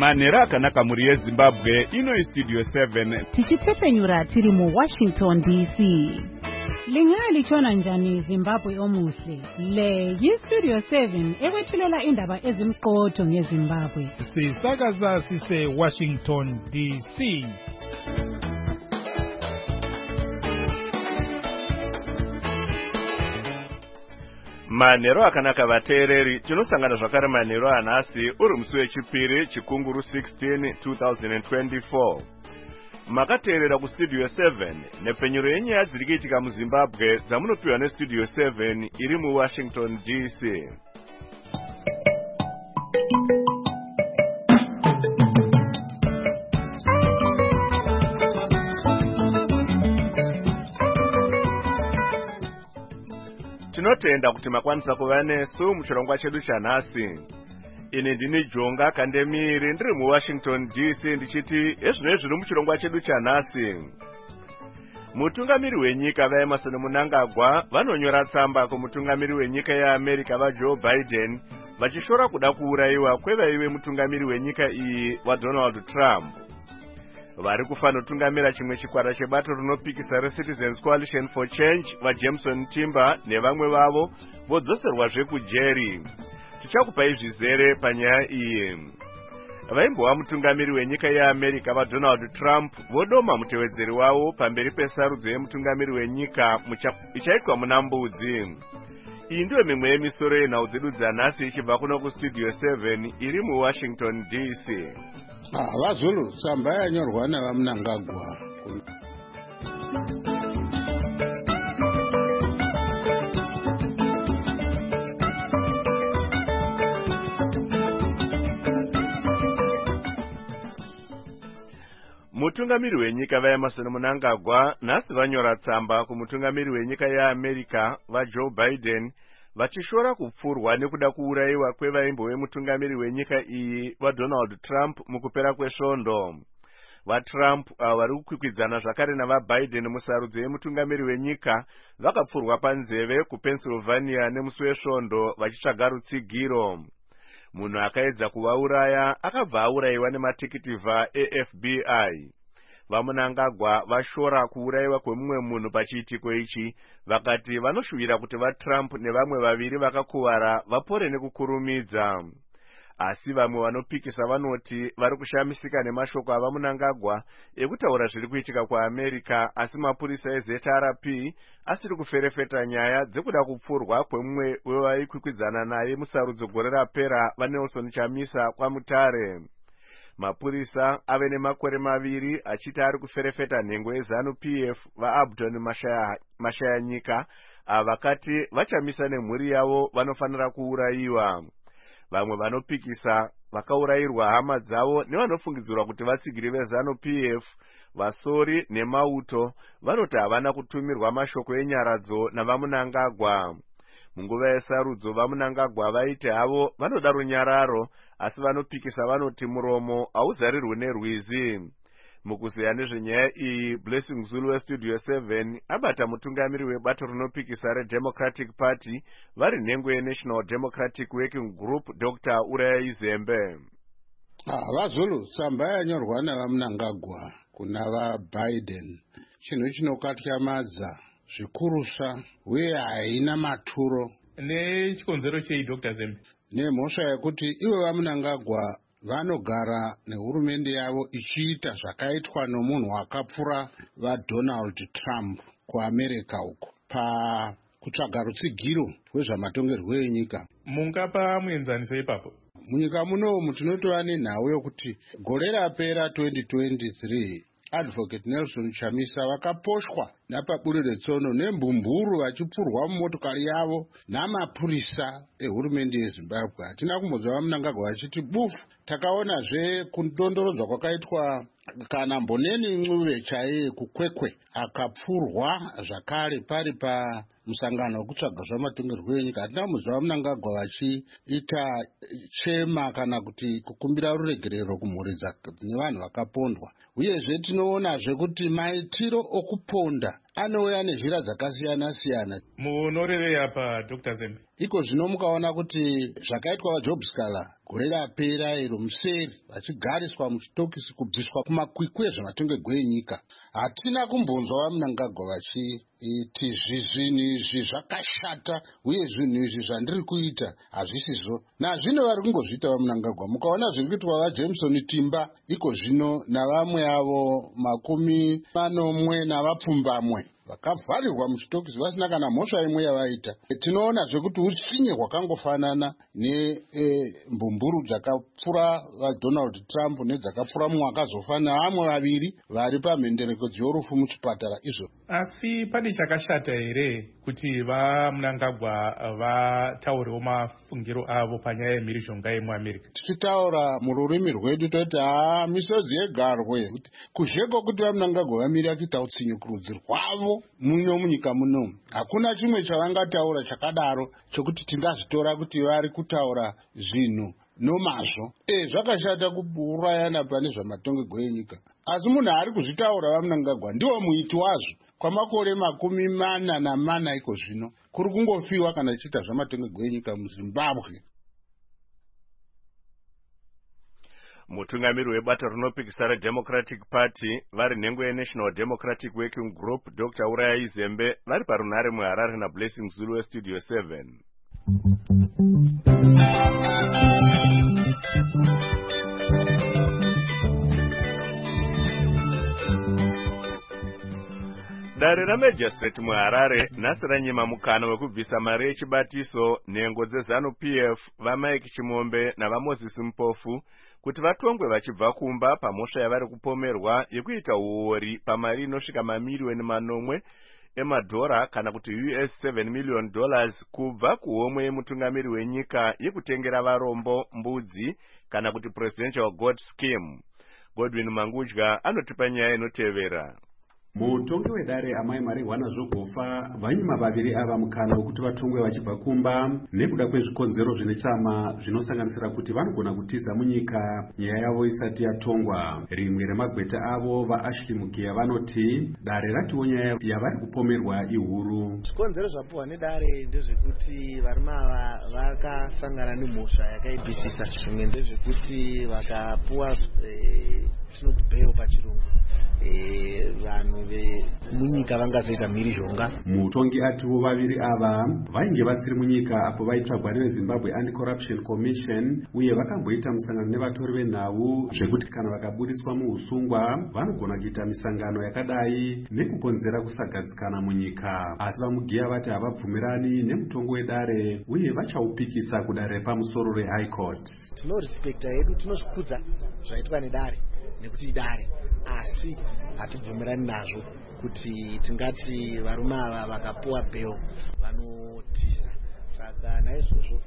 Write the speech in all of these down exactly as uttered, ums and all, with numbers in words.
Manera akanaka muri yeZimbabwe ino istudio seven. Tichitepfenyura tiri mu Washington D C. Lingali chona njani Zimbabwe omuhle. Le yistudio seven ekwethulela indaba ezimqotho ngeZimbabwe. Sisakaza sise Washington D C. Manero akanaka vateereri tinosangana zvakare manero anhasi uri musi wechipiri chikunguru sixteen twenty twenty-four. Makateerera kustudio seven nepfenyuro yenyaya dziri kuitika muZimbabwe dzamunopiwa nestudio seven iri muWashington D C. Tinotenda kuti makwanisa kuva nesu muchirongwa chedu chanhasi. Ini ndini Jonga Kandemiri ndiri muWashington D C ndichiti ezvino zviri muchirongwa chedu chanhasi. Mutungamiri wenyika vaEmerson Mnangagwa vanonyora tsamba kumutungamiri wenyika yeAmerica vaJoe Biden vachishora kuda kuurayiwa kwevaive mutungamiri wenyika iyi vaDonald Trump. Vari kufanotungamira chimwe chikwata chebato rinopikisa reCitizens Coalition for Change vaJameson Timber nevamwe vavo vodzoserwazve kujeri. Tichakupai zvizere panyaya iyi. Vaimbova mutungamiri wenyika yeAmerica vaDonald Trump vodoma mutevedzeri wavo pamberi pesarudzo yemutungamiri wenyika ichaitwa muna Mbudzi. Iyi ndiyo mimwe yemisoro yenhau dzedu dzanhasi ichibva kuno kustudio seven iri muWashington D C. Ah, vazulu tsamba yanyorwa navaMnangagwa. Mutungamiri wenyika vaEmerson Mnangagwa nhasi vanyora tsamba kumutungamiri wenyika yeAmerica vaJoe Biden vachishora kupfurwa nekuda kuurayiwa kwevaimbove mutungamiri wenyika iyi vaDonald Trump mukupera kwesvondo. VaTrump ava vari kukwikwidzana zvakare navaBiden musarudzo yemutungamiri wenyika vakapfurwa panzeve kuPennsylvania nemusi wesvondo vachitsvaga rutsigiro. Munhu akaedza kuvauraya akabva aurayiwa nematikitivha eF B I. VaMnangagwa vashora kuurayiwa kwemumwe munhu pachiitiko ichi vakati vanoshuvira kuti vaTrump nevamwe vaviri vakakuvara vapore nekukurumidza. Asi vamwe vanopikisa vanoti vari kushamisika nemashoko avaMnangagwa ekutaura zviri kuitika kuAmerica, asi mapurisa eZ R P asiri kuferefeta nyaya dzekuda kupfurwa kwemumwe wevaikwikwidzana naye musarudzo gore rapera vaNelson Chamisa kwaMutare. Mapurisa ave nemakore maviri achiti ari kuferefeta nhengo yeZanu P F vaAbdon Mashaya, Mashayanyika avakati vachamisa nemhuri yavo vanofanira kuurayiwa. Vamwe vanopikisa vakaurayirwa hama dzavo nevanofungidzirwa kuti vatsigiri veZanu P F vasori nemauto vanoti havana kutumirwa mashoko enyaradzo navaMnangagwa. Munguva yesarudzo vaMnangagwa vaiti havo vanoda runyararo, asi vanopikisa vanoti muromo hauzarirwi nerwizi. Mukuzeya nezvenyaya iyi, Blessing Zulu westudio seven abata mutungamiri webato rinopikisa reDemocratic Party vari nhengo yeNational Democratic Working Group Doctor Uraya Zembe. Ah, vazulu tsamba yanyorwa navaMnangagwa kuna vaBiden chinhu chinokatyamadza zvikurusva uye haina maturo. Nechikonzero chei Doctor Zembe? Nemhosva yekuti ivo vaMnangagwa vanogara nehurumende yavo ichiita zvakaitwa nomunhu akapfura vaDonald Trump kuAmerica uko pakutsvaga rutsigiro rwezvamatongerwo enyika. Mungapa muenzaniso ipapo? Munyika munomu tinotova nenhau yokuti gore rapera twenty twenty-three Advocate Nelson Chamisa vakaposhwa napaburiretsvono nembumburu vachipfurwa mumotokari yavo namapurisa ehurumende yeZimbabwe. Hatina kumbonzwa vaMnangagwa vachiti bufu. Takaonazve kundondorodzwa kwakaitwa kana Mboneni Ncube chaiye kuKwekwe akapfurwa zvakare pari pamusangano wekutsvaga zvamatongerwo enyika. Hatina muziva Mnangagwa vachiita chema kana kuti kukumbira ruregerero kumhuri nevanhu vakapondwa. Uyezve tinoonazve kuti maitiro okuponda anouya nezhira dzakasiyana siyana. Munorevei apa Doctor Zembe? Iko zvino mukaona kuti zvakaitwa vaJob Scaler gore rapera iro museri vachigariswa muchitokisi kubviswa kumakwikwi ezvematongerwo enyika, hatina kumbonzwa vaMnangagwa vachiti zvinhu izvi zvakashata uye zvinhu izvi zvandiri kuita hazvisizvo. Nazvino vari kungozviita vaMnangagwa. Mukaona zviri kuitwa vaJameson Timba iko zvino navamwe avo makumi manomwe navapfumbamwe vakavharirwa muchitokisi vasina kana mhosva imwe yavaita. Tinoona zvekuti utsinye hwakangofanana nembumburu dzakapfura vaDonald Trump nedzakapfura mumwe akazofa nevamwe vaviri vari pamhenderekedzo yorufu muchipatara izvo. Asi pane chakashata here kuti vaMnangagwa vataurewo mafungiro avo panyaya yemhirizhonga yemuAmerica? Tichitaura mururimi rwedu toti haa misodzi yegarwe, kuzheko kuti vaMnangagwa vamiri akuita utsinye kurudzi rwavo muno munyika muno. Hakuna chimwe chavangataura chakadaro chokuti tingazvitora kuti vari kutaura zvinhu nomazvo. E, zvakashata kuurayana pane zvamatongerwo enyika. Asi munhu ari kuzvitaura vaMnangagwa ndiwo muiti wazvo kwamakore makumi mana namana iko zvino. Kuri kungofiwa kana chiita zvamatongerwo enyika muZimbabwe. Mutungamiri webata rinopikisa reDemocratic Party vari nhengo yeNational Democratic Working Group Doctor Urayai Zembe vari parunhare muHarare naBlessing Zulu weStudio seven. Dare raMajistrate muHarare nhasi ranyima mukana wekubvisa mari yechibatiso nhengo dzeZanu-P F vaMike Chimombe navaMoses Mpofu kuti vatongwe vachibva kumba pamhosva yavari kupomerwa yekuita uori pamari inosvika mamiliyoni manomwe emadhora kana kuti U S seven million dollars kubva kuhomwe yemutungamiri wenyika yekutengera varombo mbudzi kana kuti Presidential Goat Scheme. Godwin Mangudya anotipa nyaya inotevera. Mutongi wedare amai Marijuana Zvogofa vanyima vaviri ava mukana wekuti vatongwe vachibva kumba nekuda kwezvikonzero zvine chama zvinosanganisira kuti vanogona kutiza munyika nyaya yavo isati yatongwa. Rimwe remagweta avo vaAshley Mugia vanoti dare ratiwo nyaya yavari kupomerwa ihuru. Zvikonzero zvapuwa nedare ndezvekuti varume ava vakasangana nemhosva yakaibvisisa. Zvimwe ndezvekuti vakapuwa tinoti bail pachirungu. Vanhu vemunyika vangazoita mhirizhonga. Mutongi atiwo vaviri ava vainge vasiri munyika apo vaitsvagwa neveZimbabwe Anti-Corruption Commission uye vakamboita musangano nevatori venhau zvekuti kana vakabudiswa muusungwa vanogona kuita misangano yakadai nekukonzera kusagadzikana munyika. Asi vaMugia vati havabvumirani nemutongo wedare uye vachaupikisa kudare pamusoro reHigh Court. Tinorespekta hedu, tinozvikudza zvaitwa nedare nekuti idare, asi hatibvumirani nazvo kuti tingati varume ava vakapuwa bail vanotiza. Saka naizvozvo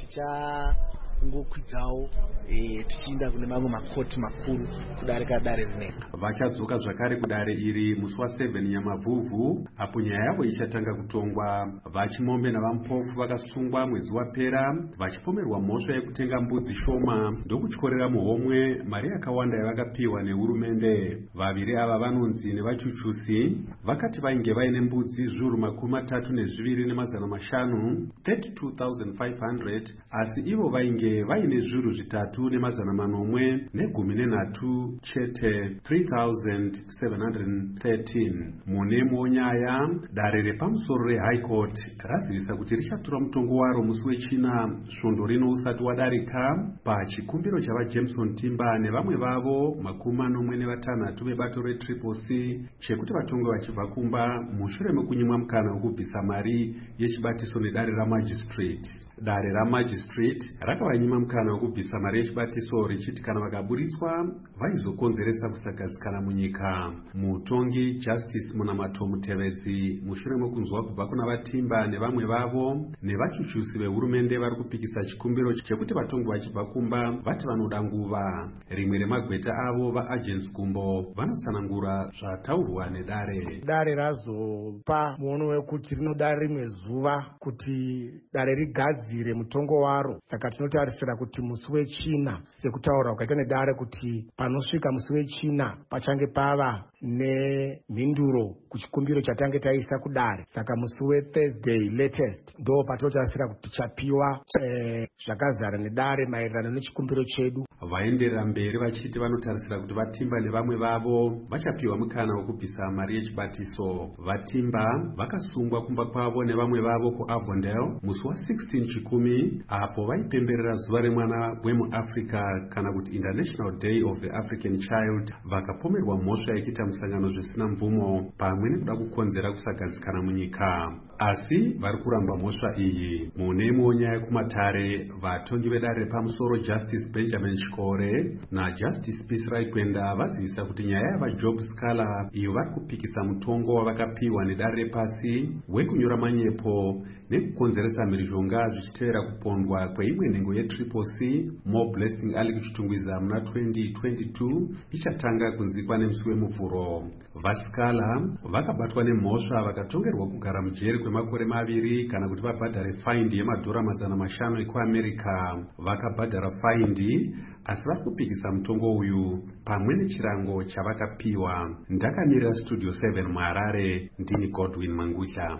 tichangokwidzawo tichienda kune mamwe makoti makuru kudarika dare rineka. Vachadzoka zvakare kudare iri musi waseven Nyamavhuvhu apo nyaya yavo ichatanga kutongwa. VaChimombe navaMpofu vakasungwa mwedzi wapera vachipomerwa mhosva yekutenga mbudzi shoma ndokutyorera muhomwe mari yakawanda yavakapiwa nehurumende. Vaviri ava vanonzi nevachuchusi vakati vainge vaine mbudzi zviuru makumi matatu nezviviri nemazana mashanu thirty-two thousand five hundred asi ivo vainge vaine zviuru zvitatu nemazana manomwe negumi nenhatu chete three thousand seven hundred thirteen. Munemo nyaya dare repamusoro reHigh Court razivisa kuti richatora mutongo waro musi wechina svondo rino usati wadarika pachikumbiro chavaJameson Timba nevamwe vavo makumi manomwe nevatanhatu vebato reTriple C chekuti vatongwe vachibva kumba mushure mekunyimwa mukana wekubvisa mari yechibatiso nedare raMajistrate. Dare ramagistrate rakavanyima mukana wekubvisa mari yechibatiso richiti kana vakaburitswa vaizokonzeresa kusagadzikana munyika. Mutongi Justice Munamato Mutevedzi mushure mekunzwa kubva kuna vatimba nevamwe vavo nevachuchusi vehurumende vari kupikisa chikumbiro chekuti vatongi vachibva kumba vati vanoda nguva. Rimwe remagweta avo vaagents gumbo vanotsanangura zvataurwa nedare. Dare razopa muono wekuti rinoda rimwe zuva kuti dare rigadzire mutongo waro. Saka tinotarisira kuti musi wechina sekutaura ukaita nedare kuti panosvika musi wechina pachange pava nemhinduro kuchikumbiro chatange taisa kudare. Saka musi weThursday latest ndo patinotarisira kuti chapiwa eh, zvakazara nedare maererano nechikumbiro chedu. Vaenderera mberi vachiti vanotarisira kuti vatimba nevamwe vavo vachapiwa mukana wekubvisa mari yechibatiso. Vatimba vakasungwa kumba kwavo nevamwe vavo kuAvondale musi wa16 chikumi apo vaipemberera zuva remwana wemuAfrica kana kuti International Day of the African Child. Vakapomerwa mhosva yekuita musangano zvisina mvumo pamwe nekuda kukonzera kusagadzikana munyika. Asi vari kuramba mhosva iyi. Mune imwe nyaya kumatare vatongi vedare repamusoro Justice Benjamin Shikore naJustice Peace Raikwenda vazivisa kuti nyaya yavaJob Scala iyo vari kupikisa mutongo wavakapiwa nedare repasi wekunyora manyepo nekukonzeresa mhirizhonga zvichitevera kupondwa kweimwe nhengo yeTriple C More Blessing ali kuchitungwiza muna twenty twenty-two ichatanga kunzikwa nemusi wemuvhuro. VaScala vakabatwa nemhosva vakatongerwa kugara mujeri kwemakore maviri kana kuti vabhadhare faindi yemadhora mazana mashanu ekuAmerica. Vakabhadhara faindi asi vari kupikisa mutongo uyu pamwe nechirango chavakapiwa. Ndakamirira Studio seven muHarare, ndini Godwin Mangutla.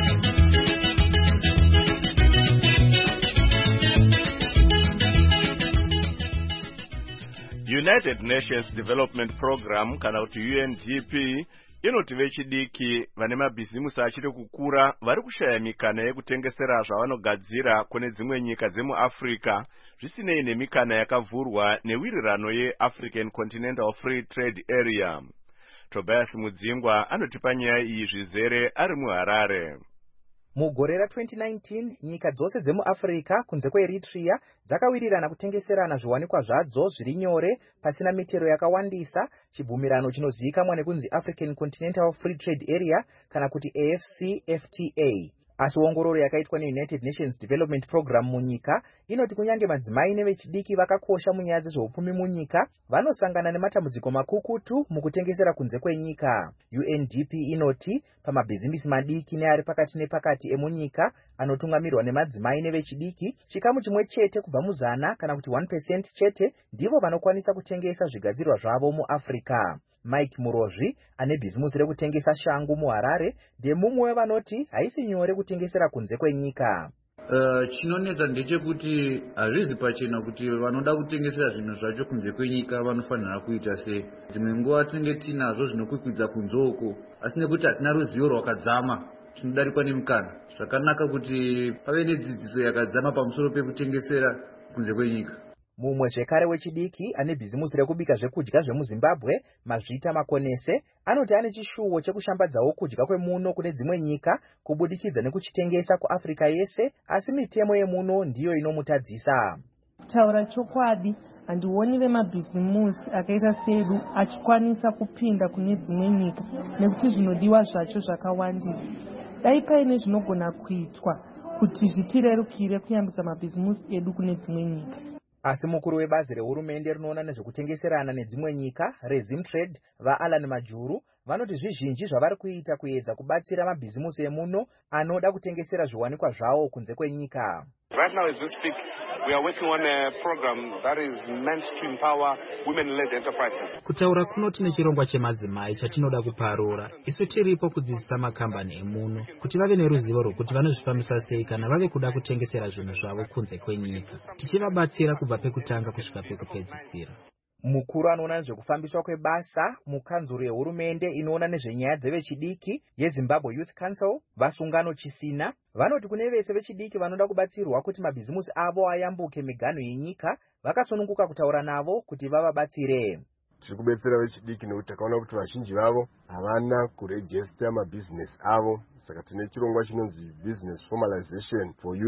United Nations Development Program kana kuti U N D P inoti vechidiki vane mabhizimusi achiri kukura vari kushaya mikana yekutengesera zvavanogadzira kune dzimwe nyika dzemuAfrica zvisinei nemikana yakavhurwa newirirano yeAfrican Continental Free Trade Area. Tobias Mudzingwa anotipa nyaya iyi zvizere ari muHarare. Mugore ra twenty nineteen nyika dzose dzemuAfrica kunze kweEritrea dzakawirirana kutengeserana zviwanikwa zvadzo zviri nyore pasina mitero yakawandisa chibvumirano chinozivikanwa nekunzi African Continental Free Trade Area kana kuti A F C F T A. Asi ongororo yakaitwa neUnited Nations Development Program munyika inoti kunyange madzimai nevechidiki vakakosha munyaya dzezveupfumi munyika vanosangana nematambudziko makukutu mukutengesera kunze kwenyika. U N D P inoti pamabhizimisi madiki neari pakati nepakati emunyika anotungamirwa nemadzimai nevechidiki chikamu chimwe chete kubva muzana kana kuti one percent chete ndivo vanokwanisa kutengesa zvigadzirwa zvavo muAfrica. Mike Murozvi ane bhizimusi rekutengesa shangu muHarare ndemumwe wevanoti haisi nyore kutengesera kunze kwenyika. Uh, chinonetsa ndechekuti hazvizi pachena kuti vanoda kutengesera zvinhu zvacho kunze kwenyika vanofanira kuita sei. Dzimwe nguva tinenge tinazvo zvinokwikwidza kunze uko asi nekuti hatina ruzivo rwakadzama tinodarikwa nemukana. Zvakanaka kuti pave nedzidziso yakadzama pamusoro pekutengesera kunze kwenyika. Mumwe zvekare wechidiki ane bhizimusi rekubika zvekudya zvemuZimbabwe Mazvita Makonese anoti ane chishuwo chekushambadzawo kudya kwemuno kune dzimwe nyika kubudikidza nekuchitengesa kuAfrica yese asi mitemo yemuno ndiyo inomutadzisa. Taura chokwadi handioni vemabhizimusi akaita sedu achikwanisa kupinda kune dzimwe nyika nekuti zvinodiwa zvacho zvakawandisa. Dai paine zvinogona kuitwa kuti zvitirerukire kuyambisa mabhizimusi edu kune dzimwe nyika. Asi mukuru webazi rehurumende rinoona nezvekutengeserana nedzimwe nyika reZimtrade vaAlan Majuru vanoti zvizhinji zvavari kuita kuedza kubatsira mabhizimusi emuno anoda kutengesera zviwanikwa zvawo kunze kwenyika. Right now as we speak, we are working on a program that is meant to empower women-led enterprises. Kutaura kuno tine chirongwa chemadzimai chatinoda kuparura. Isu tiripo kudzidzisa makambani emuno kuti vave neruzivo rwokuti vanozvifambisa sei kana vave kuda kutengesera zvinhu zvavo kunze kwenyika. Tichivabatsira kubva pekutanga kusvika pekupedzisira. Mukuru anoona nezvekufambiswa kwebasa mukanzuro yehurumende inoona nezvenyaya dzevechidiki yeZimbabwe Youth Council Vasungano Chisina vanoti kune vese vechidiki vanoda kubatsirwa kuti mabhizimusi avo ayambuke miganho yenyika vakasununguka kutaura navo kuti vavabatsire. Tiri kubetsera vechidiki nekuti takaona kuti vazhinji vavo havana kurejista mabhizinesi avo, saka tine chirongwa chinonzi Business Formalization for Youth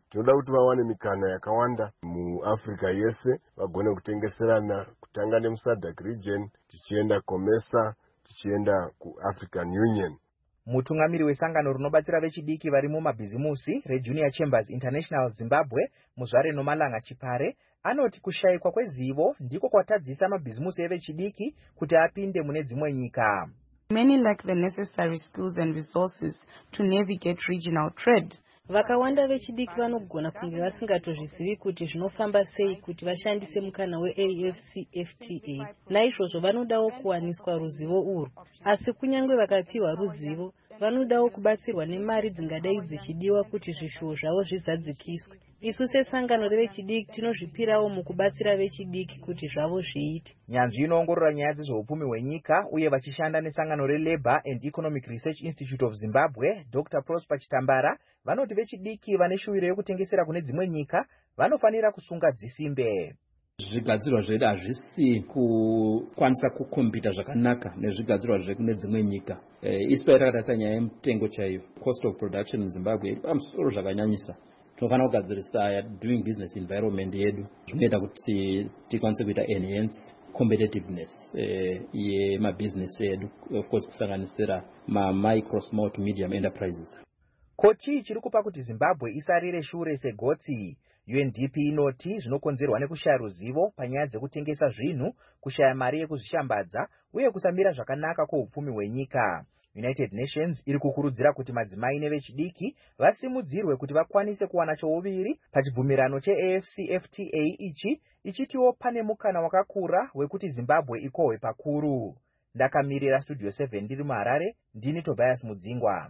tinoda kuti vawane mikana yakawanda muAfrica yese, vagone kutengeserana kutanga nemuSADC region tichienda COMESA tichienda kuAfrican Union. Mutungamiri wesangano rinobatsira vechidiki vari mumabhizimusi reJunior Chambers International Zimbabwe, Muzvare Nomalanga Chipare, anoti kushayikwa kwezivo ndiko kwatadzisa mabhizimusi evechidiki kuti apinde mune dzimwe nyika. Many lack the necessary skills and resources to navigate regional trade. Vakawanda vechidiki vanogona kunge vasingatozvizivi kuti zvinofamba sei kuti vashandise mukana weAfCFTA. Naizvozvo vanodawo kuwaniswa ruzivo urwu. Asi kunyange vakapiwa ruzivo, vanodawo kubatsirwa nemari dzingadai dzichidiwa kuti zvishuwo zvavo zvizadzikiswe. Isu sesangano revechidiki tinozvipirawo mukubatsira vechidiki kuti zvavo zviite. Nyanzvi inoongorora nyaya dzezveupfumi hwenyika uye vachishanda nesangano reLabour and Economic Research Institute of Zimbabwe, Doctor Prosper Chitambara, vanoti vechidiki vane shuwiro yekutengesera kune dzimwe nyika vanofanira kusunga dzisimbe. Zvigadzirwa zvedu hazvisi kukwanisa kukombita zvakanaka nezvigadzirwa zvekune dzimwe nyika. Isi paitatarisa nyaya yemutengo chaiyo, cost of production in Zimbabwe iri pamusoro zvakanyanyisa. Tinofanira kugadzirisa doing business environment yedu zvinoita kuti tikwanise kuita enhance competitiveness yemabusiness edu, of course kusanganisira ma-micro, small to medium enterprises. Kochi chiri kupa kuti Zimbabwe isarire shure segotsi. U N D P inoti zvinokonzerwa nekushaya ruzivo panyaya dzekutengesa zvinhu, kushaya mari yekuzvishambadza uye kusamira zvakanaka kweupfumi hwenyika. United Nations iri kukurudzira kuti madzimai nevechidiki vasimudzirwe kuti vakwanise kuwana chouviri pachibvumirano cheAfCFTA ichi, ichitiwo pane mukana wakakura wekuti Zimbabwe ikohwe pakuru. Ndakamirira Studio seven ndiri muHarare, ndini Tobias Mudzingwa.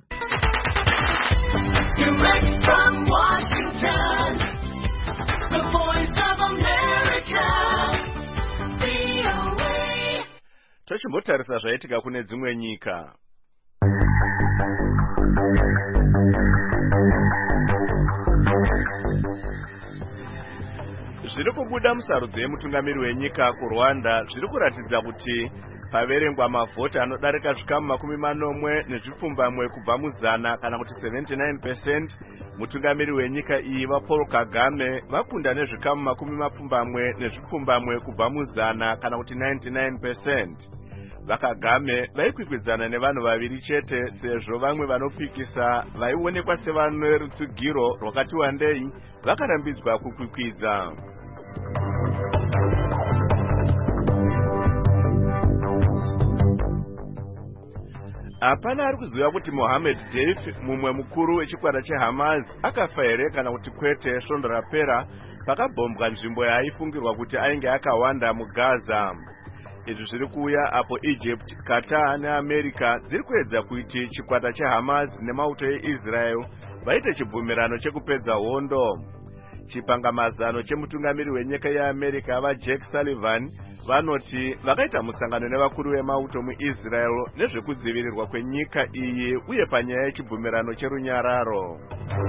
Direct from Washington, the voice of America, V O A. Tochimbotarisa zvaitika kune dzimwe nyika. Zviri kubuda musarudzo yemutungamiri wenyika kuRwanda zviri kuratidza kuti paverengwa mavhoti anodarika zvikamu makumi manomwe nezvipfumbamwe kubva muzana kana kuti seventy-nine percent, mutungamiri wenyika iyi vaPaul Kagame vakunda nezvikamu makumi mapfumbamwe nezvipfumbamwe kubva muzana kana kuti ninety-nine percent. VaKagame vaikwikwidzaana nevanhu vaviri chete sezvo vamwe vanopikisa vaionekwa sevane rutsugiro rwakati wandei vakarambidzwa kukwikwidza. Hapana ari kuziva kuti Mohammed Deif, mumwe mukuru wechikwata cheHamas, akafa here kana kuti kwete svondo rapera pakabhombwa nzvimbo yaaifungirwa kuti ainge akawanda muGaza. Izvi zviri kuuya apo Egypt, Qatar neAmerica dziri kuedza kuti chikwata cheHamas nemauto eIsrael vaite chibvumirano chekupedza hondo. Chipangamazano chemutungamiri wenyika yeAmerica vaJack Sullivan vanoti vakaita musangano nevakuru vemauto muIsrael nezvekudzivirirwa kwenyika iyi uye panyaya yechibvumirano cherunyararo.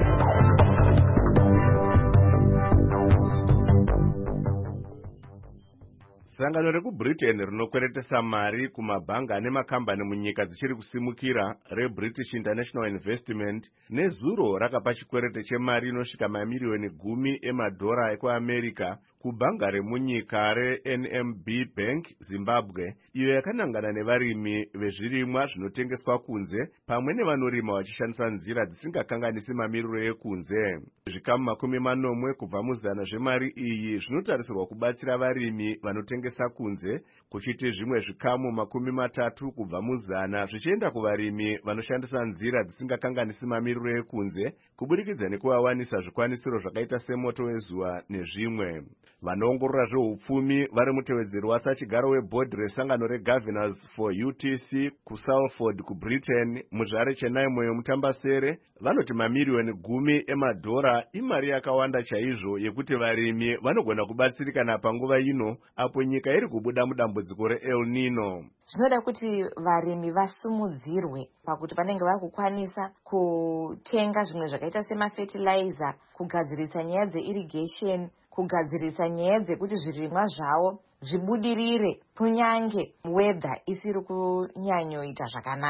Sangano rekuBritain rinokweretesa mari kumabhanga ane makambani munyika dzichiri kusimukira reBritish International Investment nezuro rakapa chikwerete chemari inosvika mamiliyoni gumi emadhora ekuAmerica kubhanga remunyika reN M B Bank Zimbabwe, iyo yakanangana nevarimi vezvirimwa zvinotengeswa kunze pamwe nevanorima vachishandisa nzira dzisingakanganisi mamiriro ekunze. Zvikamu makumi manomwe kubva muzana zvemari iyi zvinotarisirwa kubatsira varimi vanotengesa kunze, kuchiti zvimwe zvikamu makumi matatu kubva muzana zvichienda kuvarimi vanoshandisa nzira dzisingakanganisi mamiriro ekunze kuburikidza nekuvawanisa zvikwanisiro zvakaita semoto wezuva nezvimwe. Vanoongorora zveupfumi vari mutevedzeri wasachigaro webhodhi resangano reGovernors for U T C kuSalford kuBritain, Muzvare Chenaimoyo Mutambasere, vanoti mamiliyoni gumi emadhora imari yakawanda chaizvo yekuti varimi vanogona kubatsirikana panguva ino apo nyika iri kubuda mudambudziko reEl Nino. Zvinoda kuti varimi vasumudzirwe pakuti vanenge vari kukwanisa kutenga zvimwe zvakaita semafertilizer, kugadzirisa nyaya dzeirrigation, kugadzirisa nyaya dzekuti zvirimwa zvavo zvibudirire kunyange weather isiri kunyanyoita zvakanaka.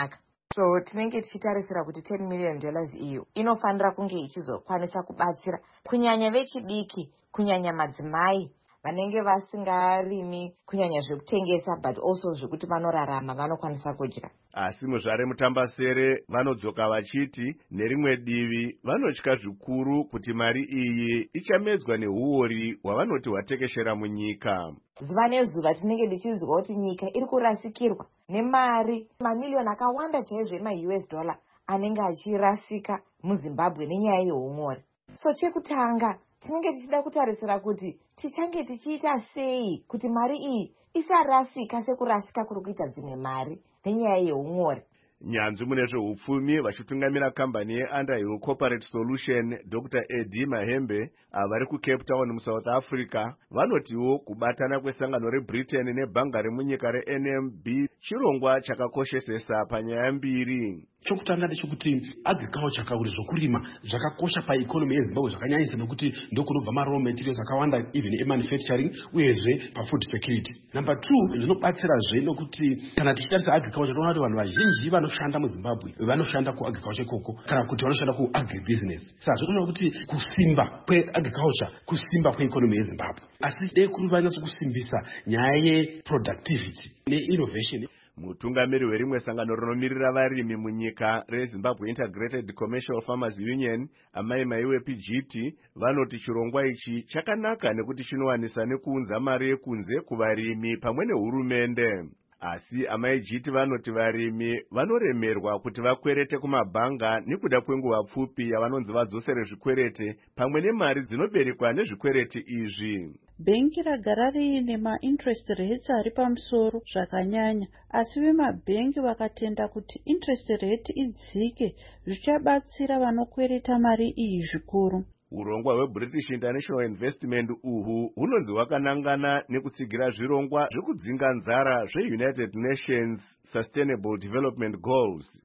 so tinenge tichitarisira kuti ten million dollars iyo inofanira kunge ichizokwanisa kubatsira kunyanya vechidiki, kunyanya madzimai vanenge vasingarimi kunyanya zvekutengesa but also zvekuti vanorarama vanokwanisa kudya. Asi muzvare mutambasere vanodzoka vachiti nerimwe divi vanotya zvikuru kuti mari iyi ichamedzwa nehuori hwavanoti hwatekeshera munyika. Zuva nezuva tinenge tichizwa kuti nyika iri kurasikirwa nemari mamiliyoni akawanda chaizvo ema-U S dollar anenge achirasika muZimbabwe nenyaya yehuomori. So chekutanga tinenge tichida kutarisira kuti tichange tichiita sei kuti mari iyi isarasika sekurasika kuri kuita dzimwe mari nenyaya yeumori. Nyanzvi mune zveupfumi vachitungamira kambani yeUnderhill Corporate Solution Doctor Eddie Mahembe avari kuCape Town muSouth Africa vanotiwo kubatana kwesangano reBritain nebhanga remunyika reN M B chirongwa chakakoshesesa panyaya mbiri. Chokutanga ndechekuti agriculture kauri zvokurima zvakakosha paeconomy yeZimbabwe zvakanyanyisa nekuti ndokunobva maraw materials akawanda even emanufacturing uyezve pafood security. Number two, zvinobatsirazve nokuti kana tichitarisa agriculture tinoona kuti vanhu vazhinji vanoshanda muZimbabwe vanoshanda kuagriculture ikoko kana kuti vanoshanda kuagribusiness. Saka zvinoona kuti kusimba kweagriculture kusimba kweeconomy yeZimbabwe. Asi dei kuri vanyatso kusimbisa nyaya yeproductivity neinnovation. Mutungamiri werimwe sangano rinomirira varimi munyika reZimbabwe Integrated Commercial Farmers Union Amai Maiwe P G T vanoti chirongwa ichi chakanaka nekuti chinowanisa nekuunza mari yekunze kuvarimi pamwe nehurumende. Asi Amai G T vanoti varimi vanoremerwa kuti vakwerete kumabhanga nekuda kwenguva pfupi yavanonzi vadzosere zvikwerete pamwe nemari dzinoberekwa nezvikwerete izvi. Bhengi ragara riine ma-interest rates ari pamusoro zvakanyanya, asi vemabhengi vakatenda kuti interest rate idzike zvichabatsira vanokwereta mari iyi zvikuru. Urongwa hweBritish International Investment uhu hunonzi hwakanangana nekutsigira zvirongwa zvekudzinga nzara zveUnited Nations Sustainable Development Goals.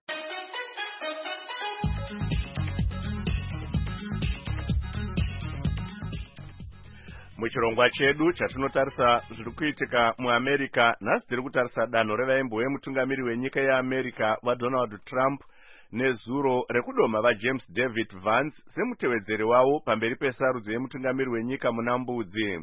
Muchirongwa chedu chatinotarisa zviri kuitika muAmerica, nhasi tiri kutarisa danho revaimbo vemutungamiri wenyika yeAmerica vaDonald Trump nezuro rekudoma vaJames David Vance semutevedzeri wavo pamberi pesarudzo yemutungamiri wenyika muna mbudzi.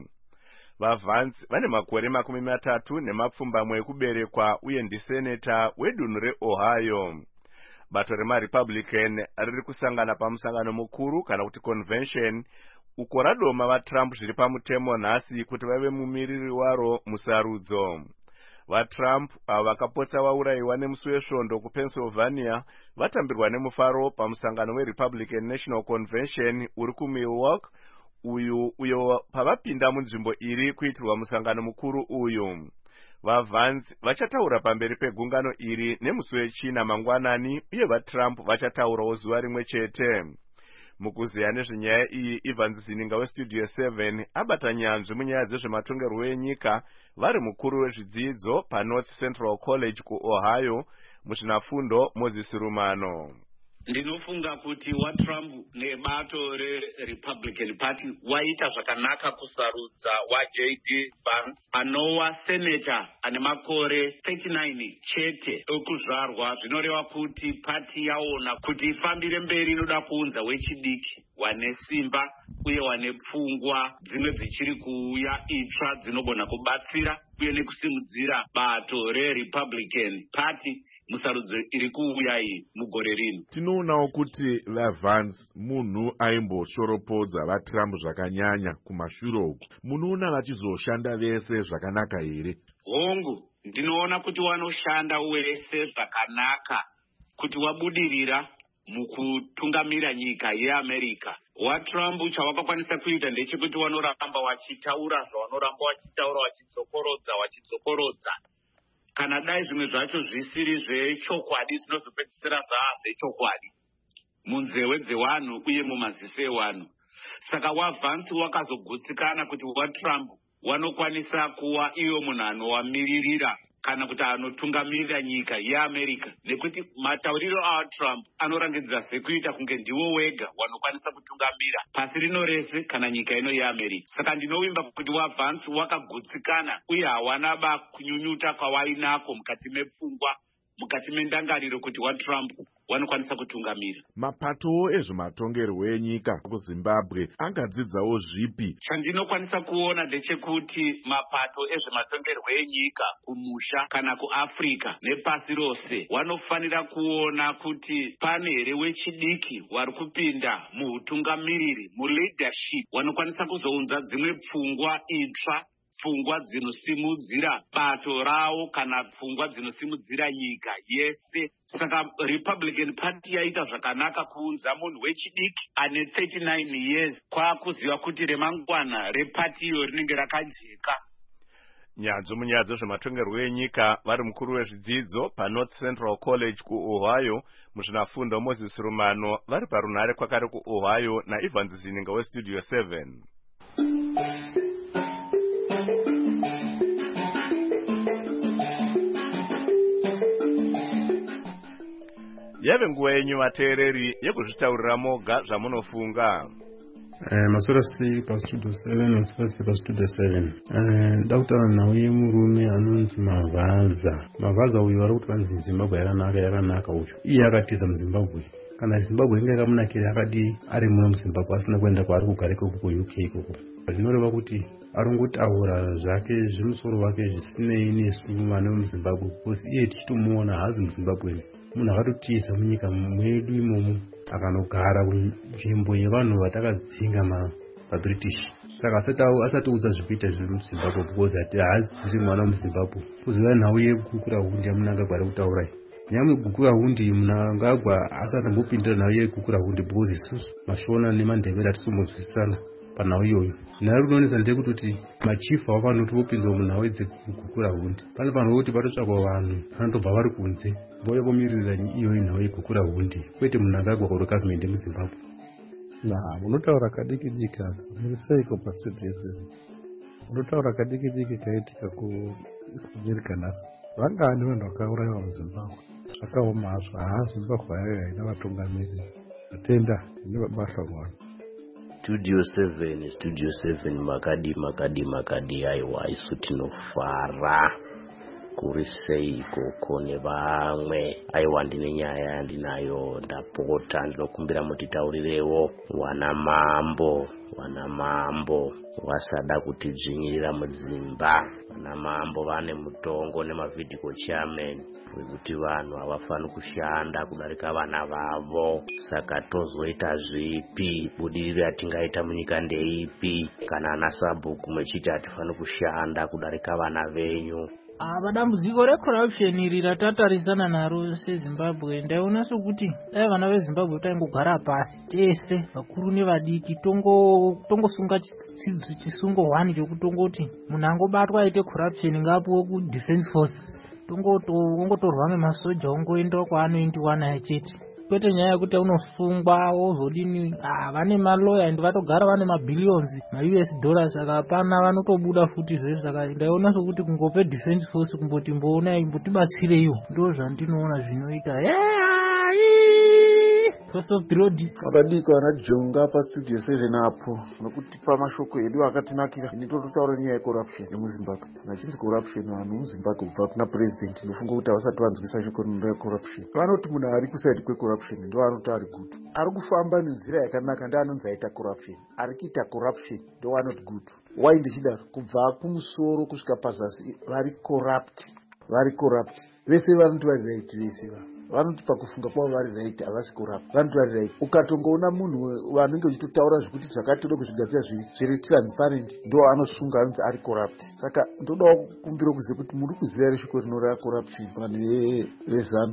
VaVance vane makore makumi matatu nemapfumbamwe ekuberekwa uye ndiseneta wedunhu reOhio. Bato remaRepublican riri kusangana pamusangano mukuru kana kuti convention uko radoma vaTrump zviri pamutemo nhasi kuti vave mumiriri waro musarudzo. VaTrump ava vakapotsa vaurayiwa nemusi wesvondo kuPennsylvania vatambirwa nemufaro pamusangano weRepublican National Convention uri kuMilwaukee uyu uyo pavapinda munzvimbo iri kuitirwa musangano mukuru uyu. VaVance vachataura pamberi pegungano iri nemusi wechina mangwanani uye vaTrump vachataurawo zuva rimwe chete. Mukuziya nezvenyaya iyi Ivan Zininga weStudio seven abata nyanzvi munyaya dzezvematongerwo enyika vari mukuru wezvidzidzo paNorth Central College kuOhio muzvinafundo Moses Rumano. Ndinofunga kuti waTrump nebato reRepublican Party waita zvakanaka kusarudza waJ D Vance anova senator ane makore thirty-nine chete ekuzvarwa, zvinoreva kuti party yaona kuti ifambire mberi inoda kuunza wechidiki wane simba uye wane pfungwa dzimwe dzichiri kuuya itsva dzinogona kubatsira uye nekusimudzira bato reRepublican Party musarudzo iri kuuya iyi mugore rino. Tinoonawo kuti vaVance munhu aimboshoropodza vaTrump zvakanyanya kumashure uku. Munoona vachizoshanda vese zvakanaka here? Hongu, ndinoona kuti wanoshanda wese zvakanaka kuti wabudirira mukutungamira nyika yeAmerica. WaTrump chavakakwanisa kuita ndechekuti wanoramba wachitaura zvawanoramba wachitaura wachidzokorodza wachidzokorodza. Kana dai zvimwe zvacho zvisiri zvechokwadi zvinozopedzisira zvaazvechokwadi munzewe dzevanhu uye mumaziso evanhu. Saka waVance wakazogutsikana kuti waTrump wanokwanisa kuva iyo munhu anowamiririra kana kuti anotungamirira nyika yeAmerica, nekuti matauriro aTrump anorangidza sekuita kunge ndiwo wega wanokwanisa kutungamira pasi rino rese kana nyika ino yeAmerica. Saka ndinovimba kuti waVance wakagutsikana uye hawana ba kunyunyuta kwawainako mukati mepfungwa mukati mendangariro kuti watrump wanokwanisa kutungamira. Mapatowo ezvematongerwo enyika kuZimbabwe angadzidzawo zvipi? Chandinokwanisa kuona ndechekuti mapato ezvematongerwo enyika kumusha kana kuAfrica nepasi rose wanofanira kuona kuti pane here wechidiki wari kupinda muhutungamiriri muleadership wanokwanisa kuzounza dzimwe pfungwa itsva, pfungwa dzinosimudzira bato rawo kana pfungwa dzinosimudzira nyika yese. Saka Republican Party yaita zvakanaka kuunza munhu wechidiki ane thirty-nine years kwakuziva kuti remangwana repati iyo rinenge rakajeka. Nyanzvi munyaya dzezvematongerwo enyika vari mukuru wezvidzidzo paNorth Central College kuOhio muzvinafundo Moses Rumano vari parunhare kwakare kuOhio naIvan Zininga weStudio seven. Yave nguva yenyu vateereri yekuzvitaurira moga zvamunofunga. Masoro si paStudio seven nosifasi paStudio seven. Nda kutaura naye murume anonzi Mavaza. Mavaza uyu vari kuti vanzi Zimbabwe yakanaka yakanaka uyu. Iye akatiza muZimbabwe. Kana Zimbabwe inge yakamunakira akadi ari muno muZimbabwe asina kuenda kwaari kugarika uko kuU K ikoko. Zvinoreva kuti arongotaura zvake zvemusoro wake zvisinei nesu vana vemuZimbabwe because iye tichitomuona haazi muZimbabwe. Munhu akatotiza munyika mwedu imomo akanogara kunzvimbo yevanhu vatakadzinga maBritish. Saka asati asatiudza zvekuita zviri muZimbabwe because haasiri mwana wemuZimbabwe. Kuziva nhau yekugukura hundi yamunangagwa ari kutaura iyi. Nyama yekugukura hundi Mnangagwa asati ambopindira nhau yekugukura hundi because isusu Mashona neMandebele hatisimbonzwisisana panhau iyoyo. Nharo rinonesa ndekutoti machifu avo vanoti vopinzwa munhau dzekugukura hundi. Pane vanhu vokuti patotsvakwa vanhu vanotobva vari kunze vouya vomirira iyoyi nhau yekugukura hundi kwete Mnangagwa kuri gavhimende muZimbabwe. Na munotaura kadiki diki apa muri seiko paStudio seven? Munotaura kadiki diki kaitika kuAmerica nhasi. Vangani vanhu vakaurayiwa muZimbabwe? Zvakaoma hazvo. Haa, Zimbabwe yayo haina vatungamiriri. Atenda nebasa mwana. Studio seven, Studio seven, makadi makadi makadi aiwa isu tinofara kuri seiko kone vamwe aiwa ndine nyaya yandinayo ndapota ndinokumbira mutitaurirewo wana mambo wana mambo wasada kutidzvinyirira mudzimba. Wana mambo vane mutongo nemavidhico chairman wekuti vanhu havafani kushanda kudarika vana vavo. Saka tozoita zvipi? Budiriro yatingaita munyika ndeipi kana ana sabhuku mechiti hatifani kushanda kudarika vana venyu? Ava dambudziko recorruption iri ratatarisana naro seZimbabwe ndaiona sokuti dai vana veZimbabwe taingogara pasi tese vakuru nevadiki tongosunga chisungo one chokutongoti munhu angobatwa aite corruption ngapuwe kuDefence Forces tongotorwa nemasoja ongoenda kwaanoendiwa naye chete. Kwete nyaya yekuti unosungwa wozodini. Ah, vane maloya ende vatogara vane mabillions ma-U S dollars saka hapana vanotobuda futi zvese. Saka ndaiona sokuti kungope Defence Force kumboti mboona imbotibatsireiwo ndo zvandinoona zvinoita. First of the road akadiko anajonga paStudio seven apo nokutipa mashoko edu akatinakira. Ini tototaura nyaya yecorruption yemuZimbabwe. Nachinzi corruption vanhu muZimbabwe kubva kuna president inofunga kuti havasati vanzwisa shoko rinova yecorruption. Vanoti munhu ari kusaidi kwecorruption ndo anoti ari good. Ari kufamba nenzira yakanaka ndo anonzi aita corruption. Ari kuita corruption ndo anoti good. Why ndichidaro? Kubva kumusoro kusvika pazasi vari corrupt. Vari corrupt. Vese vanoti vari right vese vanhu. Vanoti pakufunga kwavo vari right havasi corrupt. Vanoti vari right. Ukatongoona munhu vanenge uchitotaura zvekuti zvakatoda kuzvigadzira zviri transparent ndo anosunga anzi ari corrupt. Saka ndodawo kukumbira kuziva kuti muri kuziva ere shoko rinoreva corruption vanhu vezanu.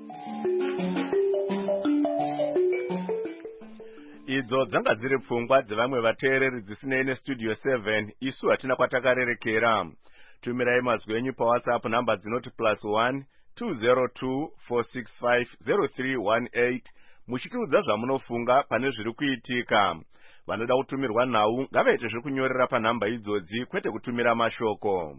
Idzo dzanga dziri pfungwa dzevamwe vateereri dzisinei neStudio seven. Isu hatina kwatakarerekera. Tumirai mazwi enyu paWhatsApp namba dzinoti plus one two zero two four six five zero three one eight muchitiudza zvamunofunga pane zviri kuitika. Vanoda kutumirwa nhau ngavaite zviri kunyorera panhamba idzodzi kwete kutumira mashoko.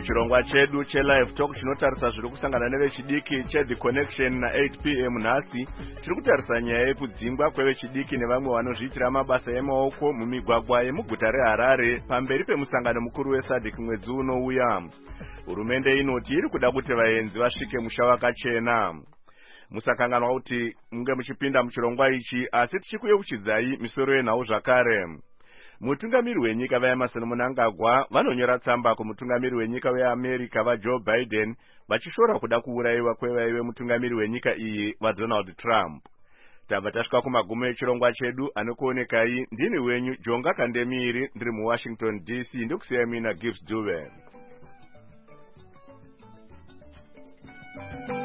muchirongwa chedu chelive talk chinotarisa zviri kusangana nevechidiki cheThe Connection na eight p m nhasi tiri kutarisa nyaya yekudzingwa kwevechidiki nevamwe vanozviitira mabasa emaoko mumigwagwa yemuguta reHarare pamberi pemusangano mukuru wesadc mwedzi unouya. Hurumende inoti iri kuda kuti vaenzi vasvike musha wakachena. Musakanganwa kuti munge muchipinda muchirongwa ichi, asi tichikuyeuchidzai misoro yenhau zvakare. Mutungamiri wenyika vaEmerson Mnangagwa vanonyora tsamba kumutungamiri wenyika weAmerica vaJoe Biden vachishora kuda kuurayiwa kwevaive mutungamiri wenyika iyi vaDonald Trump. Tabva tasvika kumagumo echirongwa chedu. Anokuonekai ndini wenyu Jonga Kandemiri ndiri muWashington D C ndokusiyai mina Gibbs Dube.